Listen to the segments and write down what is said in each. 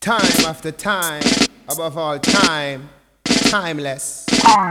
time after time, above all time, timeless.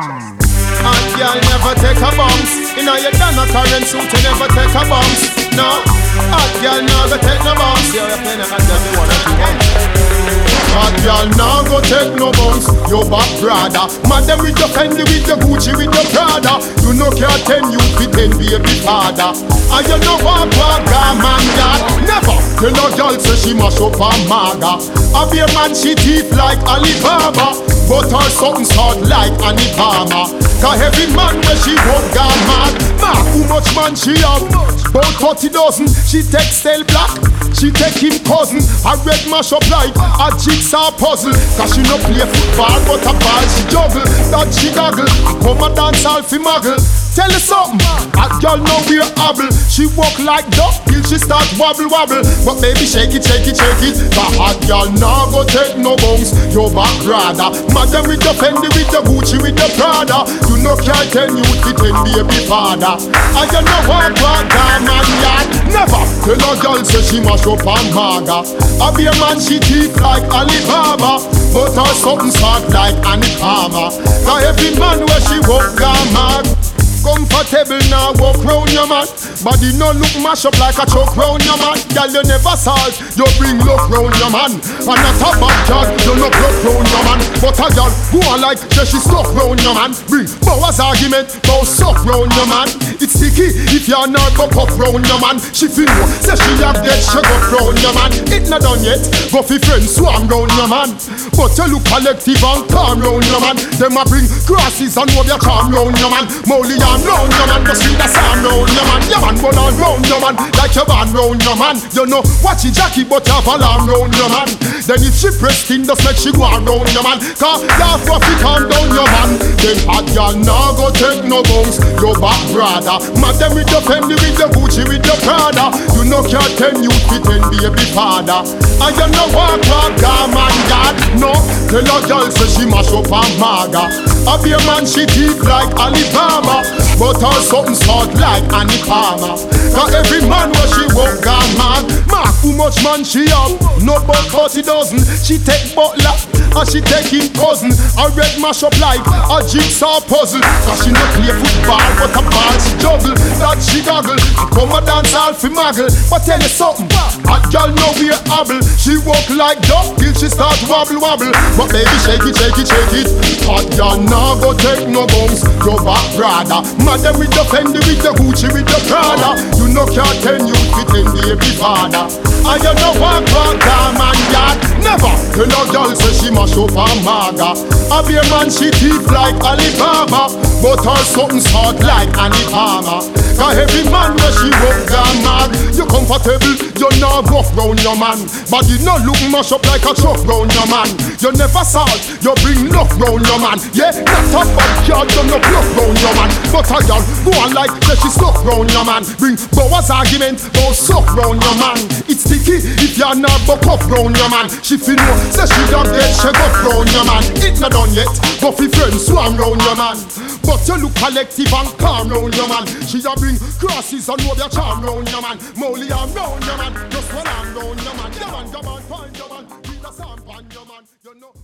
Hot girl never take a bounce. You know you done a current suit, you never take a bounce. No, hot girl never take no bounce. You're a penny hot girl, you wanna be hot girl now go take no bounce. Your back brother, madam with your Fendi, with your Gucci, with your Prada. You no care 10, you fit 10 baby father. And you know what man got. Never tell a girl say she mash up her maga. A beer man she thief like Alibaba, but her something hard like Annie Palmer. Cause every man where she won't go mad. Ma, how much man she have? About 30 dozen. She take stale black, she take him cousin. A red mash up like a jigsaw puzzle. Cause she no play football but a ball she juggle. That she goggle, come a dance all fi muggle. Tell you something, a girl know we're able. She walk like duck till she start wobble wobble. But baby shake it, shake it, shake it. The hot girl now go take no bounce. Your back rather. Madam with your Fendi, with your Gucci, with your Prada. You no care 10, you fit 10 baby father. And you know what man yard. Never tell a girl say she mash up on maga. A beer man she thief like Alibaba, but her something soft like Annie Palmer. Cause every man where she walk gone mad. Comfortable now, walk round your man. Body no look mash up like a choke round your man. Girl, you never salt, you bring luck round your man. And not a bad girl, you no pluck round your man. But a girl who are like, say she stuck round your man. Bring Bower's argument, bow suck round your man. It's sticky if you're not buck up round your man. She feel no, say she have dead, she go round your man. It not done yet, go fi friends swarm round your man. But you look collective and calm round your man. Them a bring grasses and move your charm round your man. Molly round your man, just see the sound round your man. Your man burn on round your man, like your band round your man. You know, watch it Jackie, but you have alarm round your man. Then if she press in, just make she go on round your man. Cause you have profit on down your man. Then hot girl now go take no bounce. Your back brother, madam with your Fendi, with your Gucci, with your Prada. You know care 10, you fit 10 baby father. And you know what man got. No, tell a girl say she mash up on maga. A beer man she thief like Alibaba, but her something soft like Annie Palmer. Cause every man where she walk gone mad. Mark how much man she have, no but 40 dozen. She take butler and she take him cousin. A red mash up like a jigsaw puzzle. Cause she no play football but a ball she juggle. That she goggle, and come a dance all fi muggle. But tell you something, hot girl know we're able. She walk like duck till she start wobble wobble. But baby shake it, shake it, shake it. Hot girl now go take no bounce. Your back brother, madam with your Fendi, with your Gucci, with your Prada. You no care 10, you fit 10 baby father. And you know what man yard. Never tell a girl say she mash up on maga. A beer man she thief like Alibaba, but her something soft like Annie Palmer. Cause every man where she walk gone mad. You comfortable, you not rough round your man. But you no look mash up like a truck round your man. You never salt, you bring luck round your man. Yeah, not a bad girl, you no pluck round your man. But a girl go on like say she stuck round your man. Bring Bower's argument, go suck round your man. It's sticky if you're not buck up round your man. She feel no, say she done dead, she go round your man. It not done yet, go fi friends swarm round your man. But you look collective and calm round your man. She a bring crosses and move your charm round your man. Molly arm round your man, just one arm round your man. Your man, come on, find your man, with a sampan your man, you know.